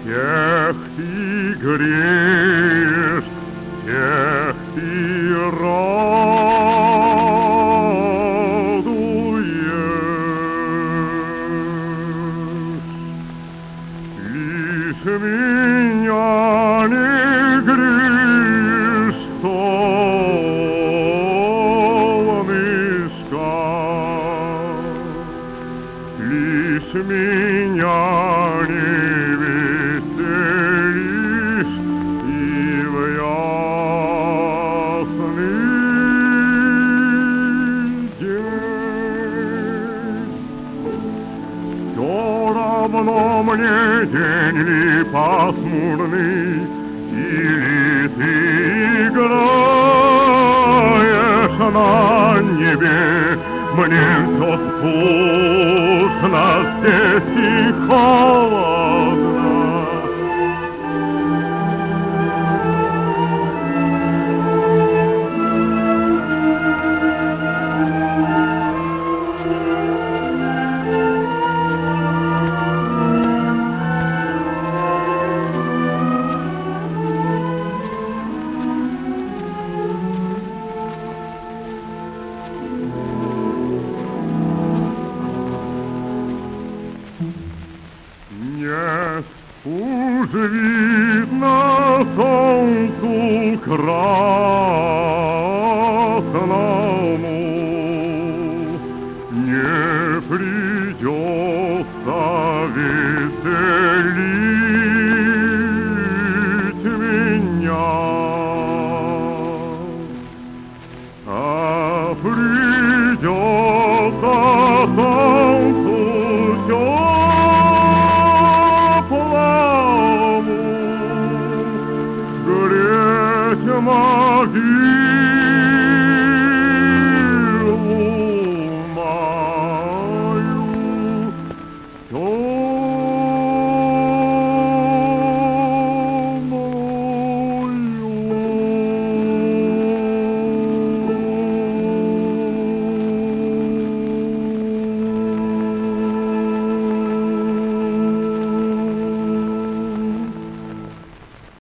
Тех ты греешь, тех ты радуешь. Лишь меня не греешь, солнышко, лишь меня не веселишь и в ясный день. Все равно мне день ли пасмурный, или ты играешь на небе. Мне все скучно здесь и холодно. Нет, уж видно солнцу красному, не придется веселить.